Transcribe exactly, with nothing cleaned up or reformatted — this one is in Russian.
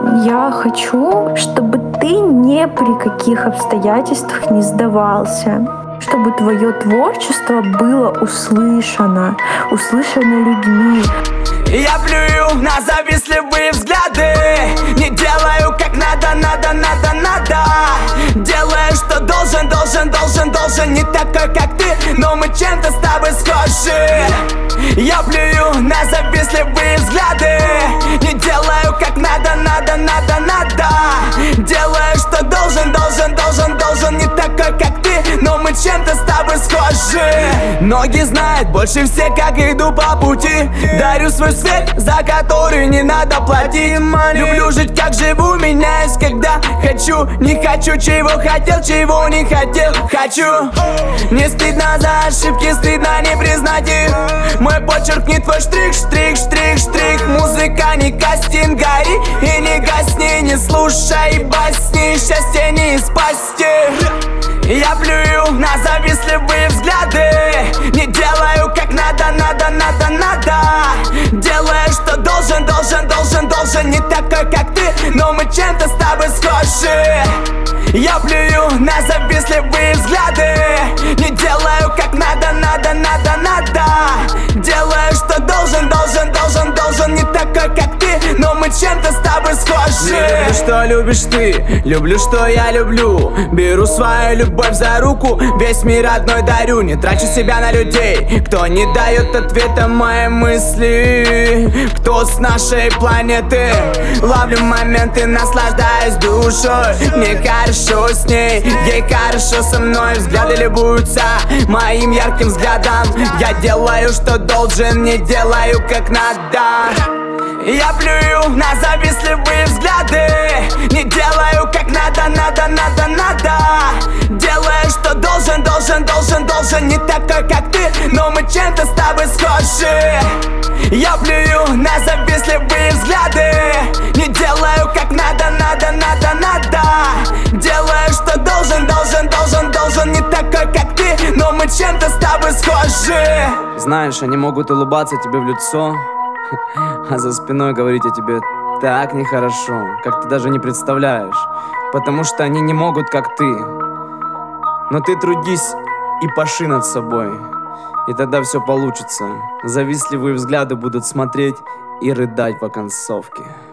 Я хочу, чтобы ты ни при каких обстоятельствах не сдавался, чтобы твое творчество было услышано, услышано людьми. Я плюю на завистливые взгляды, не делаю как надо, надо, надо, надо. Делаю, что должен, должен, должен, должен. Не такой, как ты, но мы чем-то с тобой схожи. Я плюю на завистливые взгляды, не делаю как надо, надо, надо, надо. Делаю, что должен, должен, должен, должен. Не такой, как ты, но мы чем-то с тобой схожи. Многие знают больше всех, как иду по пути. Дарю свой свет, за который не надо платить. Люблю жить, как живу, меняюсь, когда хочу. Не хочу, чего хотел, чего не хотел. Хочу. Не стыдно за ошибки, стыдно не признать их. Мой почерк не твой штрих, штрих, штрих, штрих. Музыка не кастинг, гори и не гасни. Не слушай басни, счастье не спасти. Я плюю на завистливые взгляды, не делаю как надо, надо, надо, надо. Делаю, что должен, должен, должен, должен. Не такой, как ты, но мы чем-то с тобой схожи. Я плюю на завистливые взгляды, не делаю как надо, надо, надо, надо. Делаю, что должен, должен, должен, должен. Не такой, как ты, но мы чем-то с тобой схожи. Люблю, что любишь ты, люблю, что я люблю. Беру свою любовь за руку, весь мир одной дарю. Не трачу себя на людей, кто не дает ответа мои мысли. Кто с нашей планеты? Ловлю моменты, наслаждаюсь душой. Мне хорошо с ней, ей хорошо со мной. Взгляды любуются моим ярким взглядом. Я делаю, что должен, не делаю как надо. Я плюю на завистливые взгляды, не делаю как надо, надо, надо, надо. Делаю, что должен, должен, должен, должен. Не такой, как ты, но мы чем-то с тобой схожи. Я плюю на завистливые взгляды, не делаю как надо, надо, надо, надо. Делаю, что должен, должен, должен, должен. Не такой, как ты, но мы чем-то с тобой схожи. Знаешь, они могут улыбаться тебе в лицо, а за спиной говорить о тебе так нехорошо, как ты даже не представляешь. Потому что они не могут, как ты. Но ты трудись и паши над собой, и тогда все получится. Завистливые взгляды будут смотреть и рыдать по концовке.